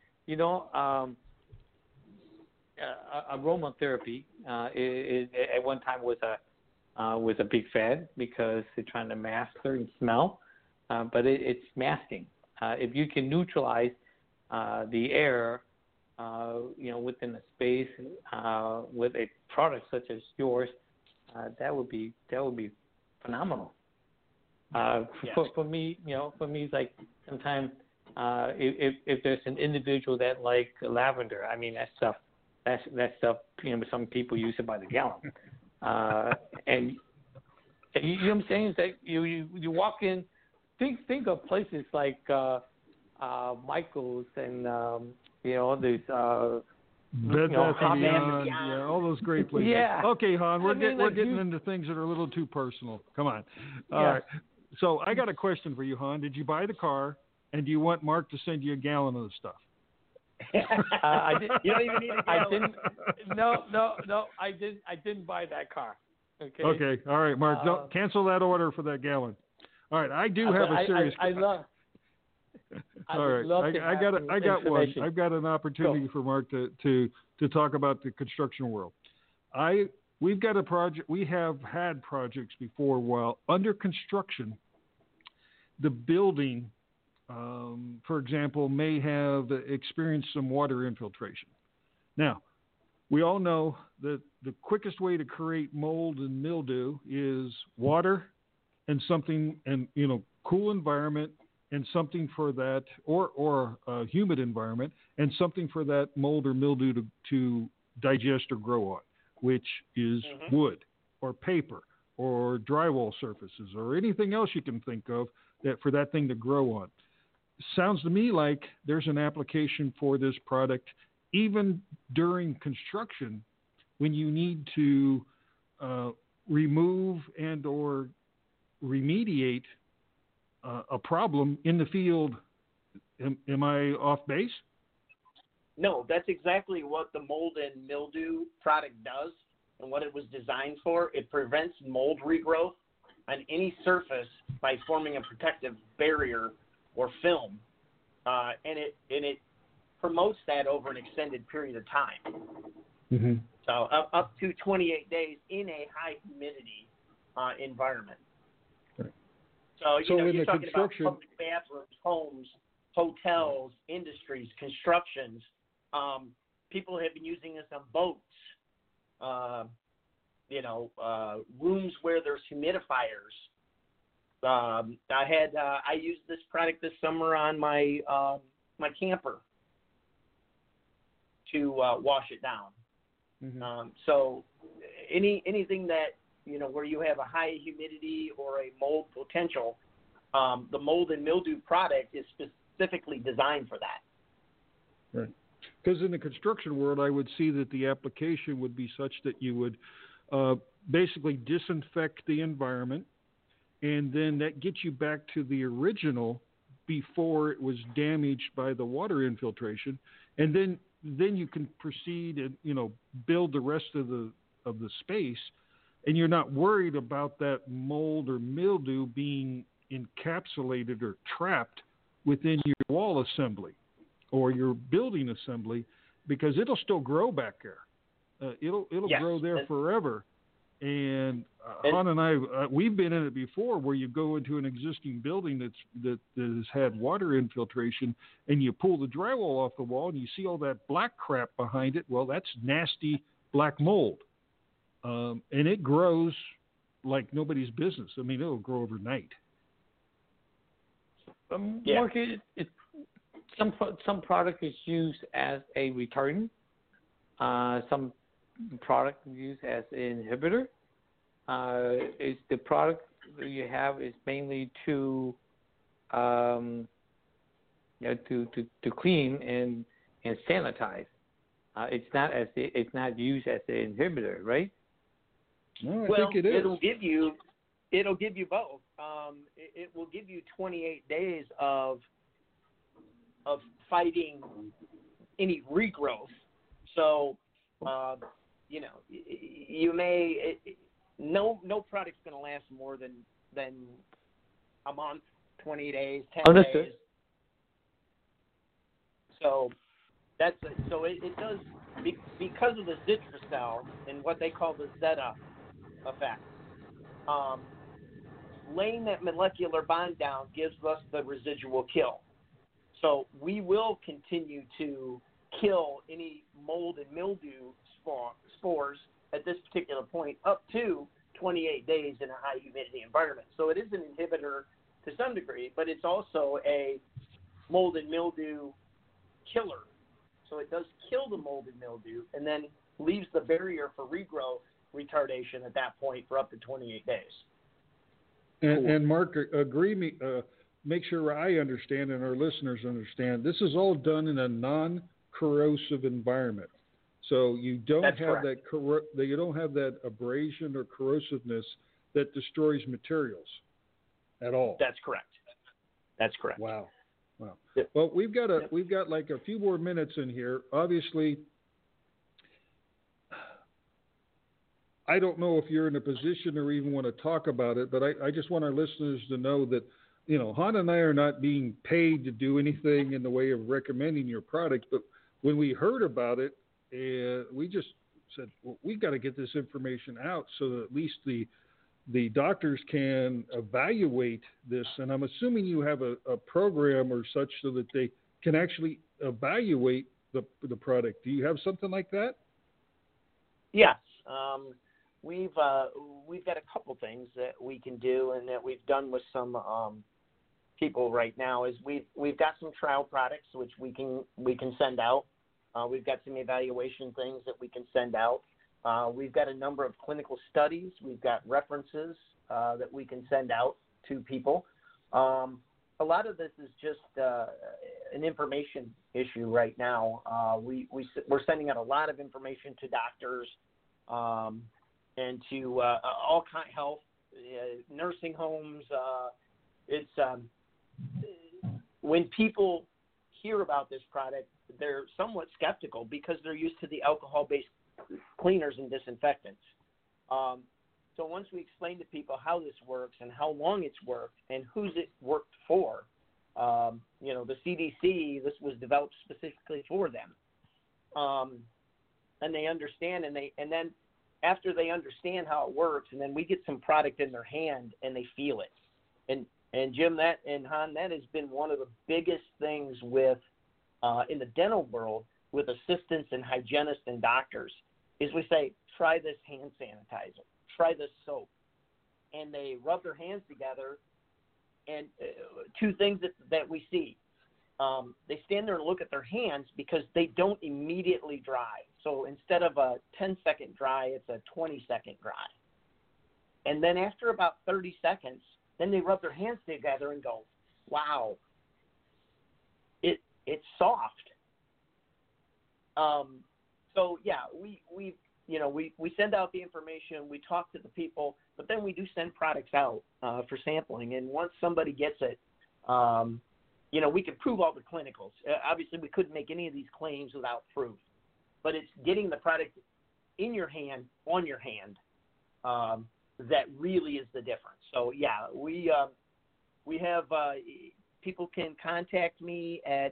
aromatherapy at one time was a big fad because they're trying to mask certain smell, but it's masking. If you can neutralize the air, within a space with a product such as yours, that would be phenomenal. For me, it's like sometimes if there's an individual that like lavender, I mean that stuff, some people use it by the gallon, and you know what I'm saying? It's like you walk in, think of places like Michael's and there's Bed Bath & Beyond, yeah, all those great places. Yeah. Okay, Han, we're getting into things that are a little too personal. Come on. All right. So I got a question for you, Han. Did you buy the car, and do you want Mark to send you a gallon of the stuff? I did. You don't even need a gallon. I didn't buy that car. Okay. Okay. All right, Mark. Don't cancel that order for that gallon. All right. I do have a serious. All right, I got one. I've got an opportunity for Mark to talk about the construction world. We've got a project. We have had projects before while under construction. The building, for example, may have experienced some water infiltration. Now, we all know that the quickest way to create mold and mildew is water and cool environment. And something for that, or a humid environment, and something for that mold or mildew to digest or grow on, which is wood or paper or drywall surfaces or anything else you can think of that for that thing to grow on. Sounds to me like there's an application for this product even during construction when you need to remove and or remediate a problem in the field. Am I off base? No, that's exactly what the mold and mildew product does and what it was designed for. It prevents mold regrowth on any surface by forming a protective barrier or film and it promotes that over an extended period of time. Mm-hmm. So up to 28 days in a high humidity environment. Right. So you're talking about construction, public bathrooms, homes, hotels, industries, constructions. People have been using this on boats. Rooms where there's humidifiers. I used this product this summer on my camper to wash it down. Mm-hmm. So anything that where you have a high humidity or a mold potential, the mold and mildew product is specifically designed for that. Right. Because in the construction world, I would see that the application would be such that you would basically disinfect the environment, and then that gets you back to the original before it was damaged by the water infiltration, and then you can proceed and build the rest of the space, and you're not worried about that mold or mildew being encapsulated or trapped within your wall assembly or your building assembly, because it'll still grow back there. It'll Yes. grow there forever. And Han and I, we've been in it before, where you go into an existing building that has had water infiltration, and you pull the drywall off the wall, and you see all that black crap behind it. Well, that's nasty black mold, and it grows like nobody's business. I mean, it'll grow overnight. Mark, some product is used as a retardant. Some product used as an inhibitor. Is the product that you have is mainly to clean and sanitize. It's not used as an inhibitor, right? No, I think it is. It'll give you both. It will give you 28 days of fighting any regrowth. So, you may no product's going to last more than a month, 20 days, 10 days. So it does because of the Zitrocell and what they call the Zeta effect. Laying that molecular bond down gives us the residual kill. So we will continue to kill any mold and mildew spores at this particular point up to 28 days in a high humidity environment. So it is an inhibitor to some degree, but it's also a mold and mildew killer. So it does kill the mold and mildew and then leaves the barrier for regrowth retardation at that point for up to 28 days. And Mark, make sure I understand and our listeners understand, this is all done in a non-corrosive environment. So you don't have you don't have that abrasion or corrosiveness that destroys materials at all. That's correct. Wow. Yep. Well, we've got like a few more minutes in here. Obviously, I don't know if you're in a position or even want to talk about it, but I just want our listeners to know that, Han and I are not being paid to do anything in the way of recommending your product, but when we heard about it, we just said, well, we've got to get this information out so that at least the doctors can evaluate this. And I'm assuming you have a program or such so that they can actually evaluate the product. Do you have something like that? Yes. We've got a couple things that we can do and that we've done with some people right now. Is we've got some trial products which we can send out. We've got some evaluation things that we can send out. We've got a number of clinical studies. We've got references that we can send out to people. A lot of this is just an information issue right now. We're sending out a lot of information to doctors and to all kind of health, nursing homes. When people hear about this product, they're somewhat skeptical because they're used to the alcohol-based cleaners and disinfectants. So once we explain to people how this works and how long it's worked and who's it worked for, The CDC, this was developed specifically for them. And they understand, and then after they understand how it works, and then we get some product in their hand and they feel it. And Jim, and Han, that has been one of the biggest things with in the dental world with assistants and hygienists and doctors is we say, try this hand sanitizer, try this soap. And they rub their hands together, and two things that we see. They stand there and look at their hands because they don't immediately dry. So instead of a 10-second dry, it's a 20-second dry. And then after about 30 seconds, then they rub their hands together and go, wow, it's soft. So yeah, we send out the information, we talk to the people, but then we do send products out for sampling. And once somebody gets it, we can prove all the clinicals. Obviously, we couldn't make any of these claims without proof, but it's getting the product in your hand, on your hand, that really is the difference. So yeah, we have people can contact me at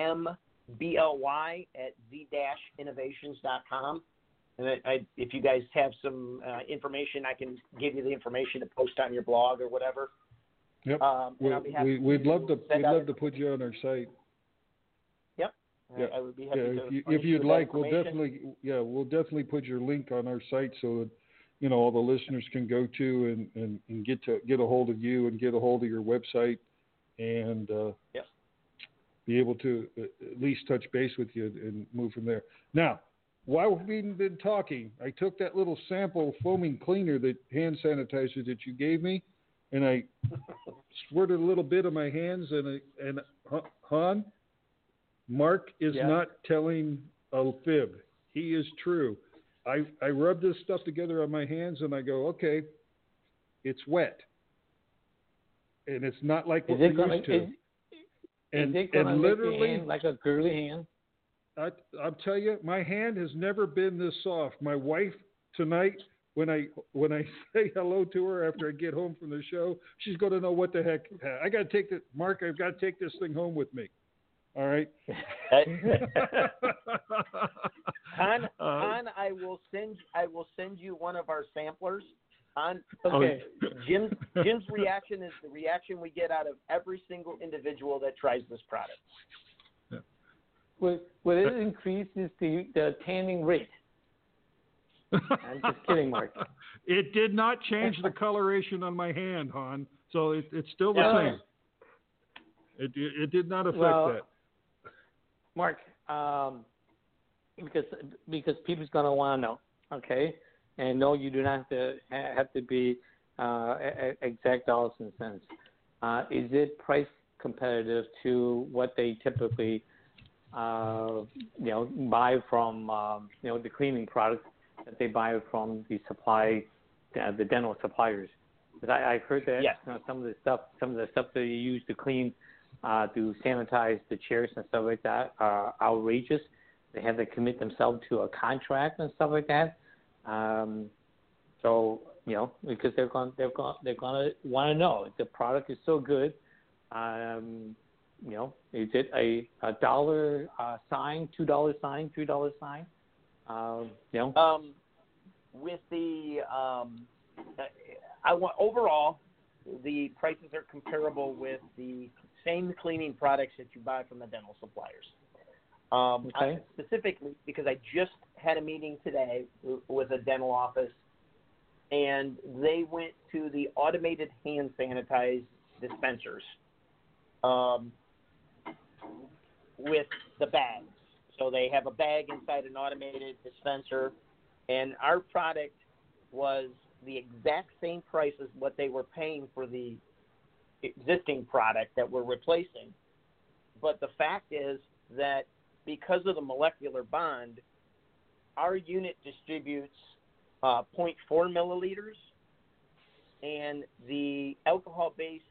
mbly@z-innovations.com. And if you guys have some information, I can give you the information to post on your blog or whatever. Yep. We'd love to put you on our site. Yep. Yeah. I would be happy to. If you'd like, we'll definitely put your link on our site so that all the listeners can go to and get a hold of you and get a hold of your website and be able to at least touch base with you and move from there. Now, while we've been talking, I took that little sample foaming cleaner, that hand sanitizer that you gave me, and I squirted a little bit on my hands. And Han, Mark is not telling a fib. He is true. I rub this stuff together on my hands, and I go, okay, it's wet, and it's not like what we used to. Is it going to make your hand like a girly hand? I'll tell you, my hand has never been this soft. My wife tonight, when I say hello to her after I get home from the show, she's going to know what the heck. I got to take this, Mark. I've got to take this thing home with me. All right. Han, I will send you one of our samplers. Okay. Jim's reaction is the reaction we get out of every single individual that tries this product. Well, it increases the tanning rate. I'm just kidding, Mark. It did not change the coloration on my hand, Han. So it's still the same. It did not affect that. Mark, because people's gonna want to know, okay? And no, you do not have to be exact dollars and cents. Is it price competitive to what they typically buy from the cleaning products that they buy from the the dental suppliers? Because I've heard that some of the stuff that you use to clean, to sanitize the chairs and stuff like that are outrageous. They have to commit themselves to a contract and stuff like that. Because they're gonna want to know if the product is so good. Is it a $1 sign, $2 sign, $3 sign? With the overall, the prices are comparable with the same cleaning products that you buy from the dental suppliers. Specifically, because I just had a meeting today with a dental office, and they went to the automated hand sanitize dispensers with the bags. So they have a bag inside an automated dispenser, and our product was the exact same price as what they were paying for the existing product that we're replacing. But the fact is that because of the molecular bond, our unit distributes 0.4 milliliters, and the alcohol-based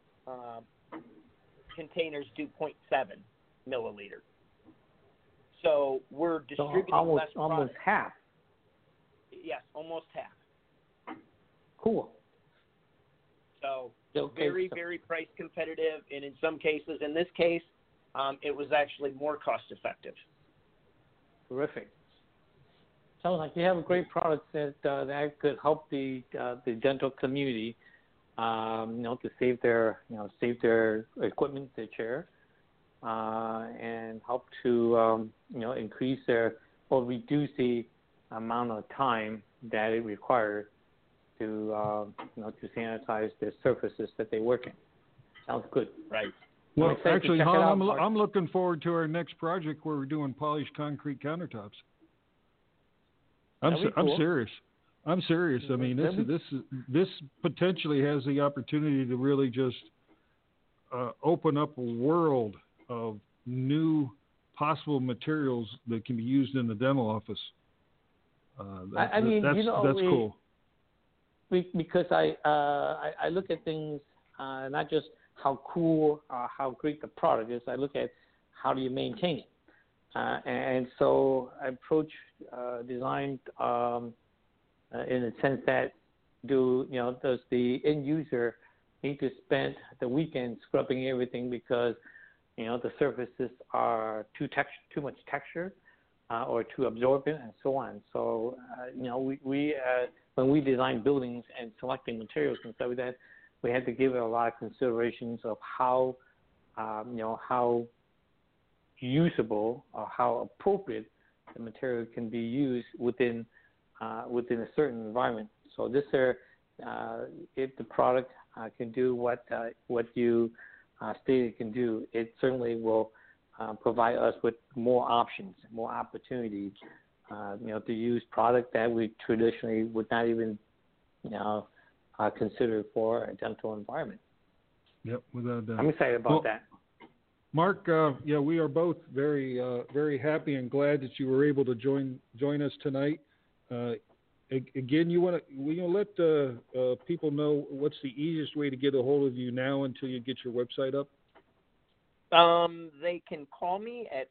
containers do 0.7 milliliter. So we're distributing less product. Almost half. Yes, almost half. Cool. So very, very price competitive, and in some cases, in this case, it was actually more cost effective. Terrific. Sounds like you have a great product that could help the dental community, to save their equipment, their chair, and help to increase or reduce the amount of time that it requires to sanitize the surfaces that they work in. Sounds good. Right. Well, actually, Han, I'm looking forward to our next project where we're doing polished concrete countertops. I'm serious. I'm serious. I mean, this potentially has the opportunity to really just open up a world of new possible materials that can be used in the dental office. That's cool. Because I look at things not just how cool, how great the product is. I look at how do you maintain it, and so I approach design in the sense that does the end user need to spend the weekend scrubbing everything because the surfaces are too much texture or too absorbent and so on. So we when we design buildings and selecting materials and stuff like that, we had to give it a lot of considerations of how usable or how appropriate the material can be used within a certain environment. So if the product can do what you stated it can do, it certainly will provide us with more options, more opportunities, to use product that we traditionally would not even, consider for a dental environment. Yep, without doubt. I'm excited about that. Mark, we are both very, very happy and glad that you were able to join us tonight. Again, will you let people know what's the easiest way to get a hold of you now until you get your website up? They can call me at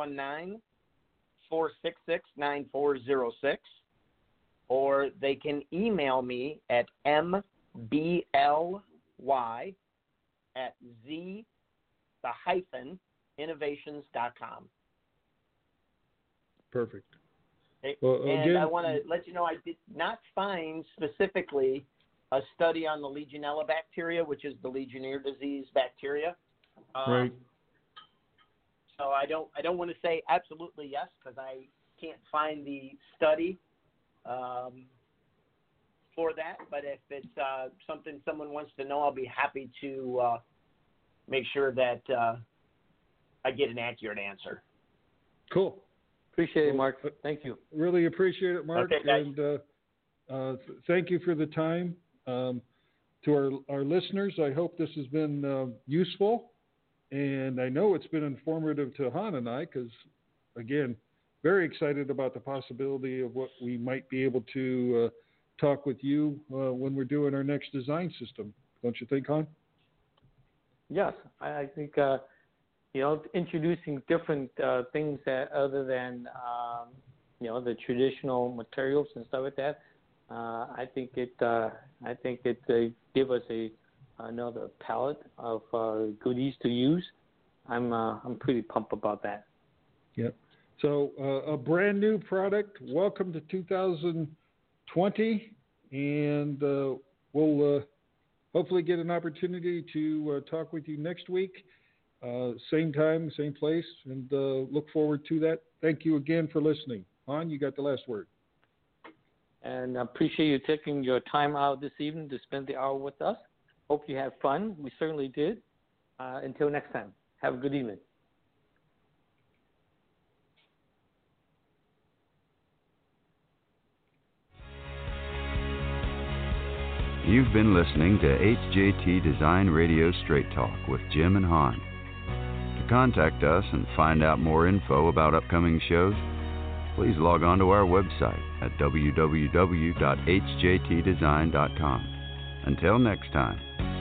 419-466-9406, or they can email me at mbly@z-innovations.com. Perfect. Well, and again, I want to let you know I did not find specifically a study on the Legionella bacteria, which is the Legionnaire disease bacteria. Right. So I don't want to say absolutely yes because I can't find the study for that. But if it's something someone wants to know, I'll be happy to make sure that I get an accurate answer. Cool. Appreciate it, Mark. Thank you. Really appreciate it, Mark. Okay, guys. And thank you for the time. To our listeners, I hope this has been useful. And I know it's been informative to Han and I because, again, very excited about the possibility of what we might be able to talk with you when we're doing our next design system. Don't you think, Han? Yes. I think, introducing different things that other than, the traditional materials and stuff like that, I think it give us another palette of goodies to use. I'm pretty pumped about that. Yep. So a brand new product. Welcome to 2020, and we'll hopefully get an opportunity to talk with you next week, same time, same place, and look forward to that. Thank you again for listening. Han, you got the last word. And I appreciate you taking your time out this evening to spend the hour with us. Hope you had fun. We certainly did. Until next time, have a good evening. You've been listening to HJT Design Radio Straight Talk with Jim and Han. To contact us and find out more info about upcoming shows, please log on to our website at www.hjtdesign.com. Until next time.